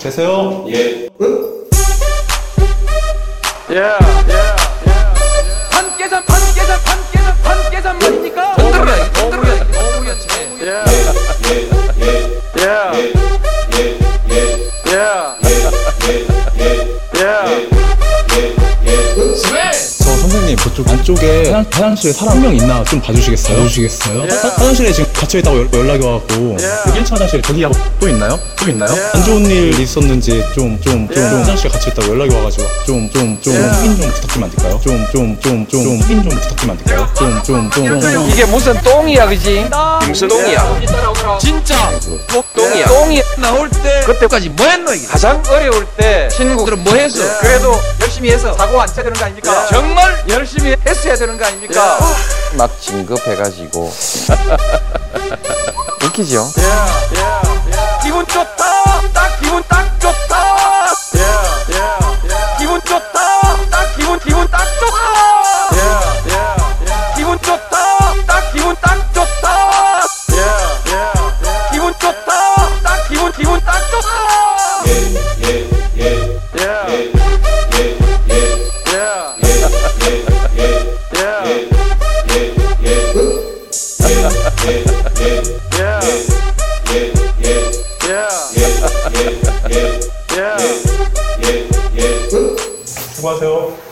계세요? 예. 판깨산 말입니까? 어물이야. 저 선생님 그쪽 안쪽에 화장실에 사람 한 명 있나 좀 봐주시겠어요? 화장실에 지금 갇혀있다고 연락이 와갖고 1차 화장실에 저기하고 또 있나요? 안 좋은 일 있었는지 좀 화장실에 갇혀있다고 연락이 와가지고 좀 확인 좀 부탁드리면 안 될까요? 확인 좀 부탁드리면 안 될까요? 이게 무슨 똥이야, 그지? 무슨 똥이야? 진짜 똥이야. 똥이 나올 때 그때까지 뭐 했노 이게? 가장 어려울 때 친구들은 뭐 했어? 그래도 열심히 해서 사고 안 쳐야 되는 거 아닙니까? 정말 열심히 했어야 되는 거 아닙니까? 막 진급해가지고 웃기죠? 기분 좋다. 기분 딱 좋다. 기분 좋다. 기분 딱 좋다. 기분 좋다. 기분 딱 좋다. 기분 좋다. 기분 딱 좋다. 수고하세요.